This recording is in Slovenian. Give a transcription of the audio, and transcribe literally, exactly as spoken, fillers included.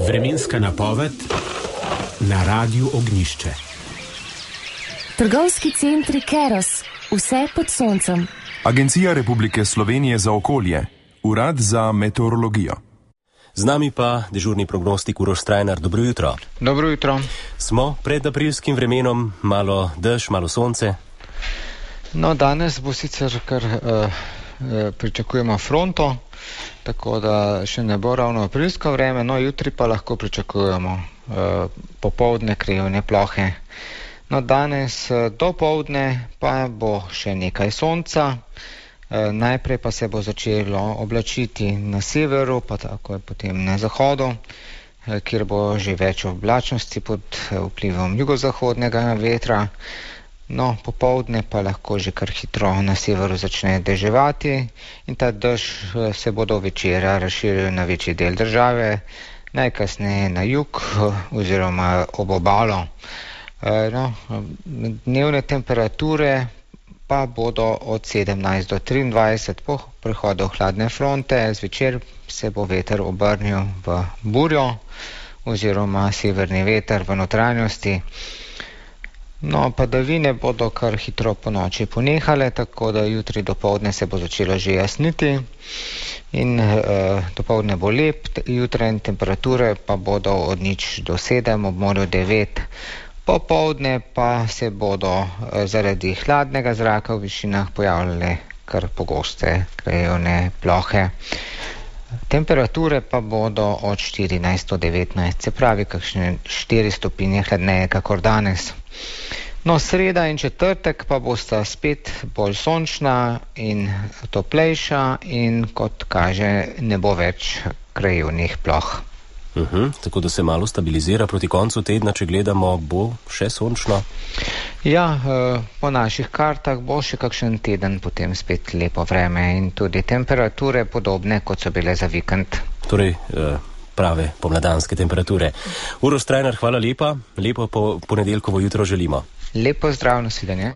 Vremenska napoved na Radiu Ognjišče. Trgovski centri Keros, vse pod soncem. Agencija Republike Slovenije za okolje, Urad za meteorologijo. Z nami pa dežurni prognostik Uroš Strajnar. Dobro jutro. Dobro jutro. Smo pred aprilskim vremenom, malo dež, malo sonce. No, danes bo sicer kar uh, pričakujemo fronto, tako da še ne bo ravno aprilsko vreme, no jutri pa lahko pričakujemo uh, popoldne krajevne plohe. No, danes uh, dopoldne pa bo še nekaj sonca, uh, najprej pa se bo začelo oblačiti na severu, pa tako potem na zahodu, uh, kjer bo že več oblačnosti pod uh, vplivom jugozahodnega vetra. No, popoldne pa lahko že kar hitro na severu začne deževati in ta dež se bo do večera razširil na večji del države, najkasneje na jug oziroma ob obalo. No, dnevne temperature pa bodo od sedemnajst do triindvajset po prihodu hladne fronte, zvečer se bo veter obrnil v burjo oziroma severni veter v notranjosti. No, padavine bodo kar hitro po noči ponehale, tako da jutri dopoldne se bo začelo že jasniti in e, dopoldne bo lep, jutranje temperature pa bodo od nič do sedem, ob morju devet. Popoldne pa se bodo e, zaradi hladnega zraka v višinah pojavljale kar pogoste krajevne plohe. Temperature pa bodo od štirinajst do devetnajst, se pravi kakšne štiri stopinje hladneje kakor danes. No, sreda in četrtek pa bosta spet bolj sončna in toplejša in kot kaže ne bo več krajevnih ploh. Uh-huh, tako da se malo stabilizira proti koncu tedna, če gledamo, bo še sončno? Ja, po naših kartah bo še kakšen teden potem spet lepo vreme in tudi temperature podobne, kot so bile za vikend. Torej, prave pomladanske temperature. Uroš Strajnar, hvala lepa. Lepo po ponedeljkovo jutro želimo. Lepo zdrav, nasvidenje.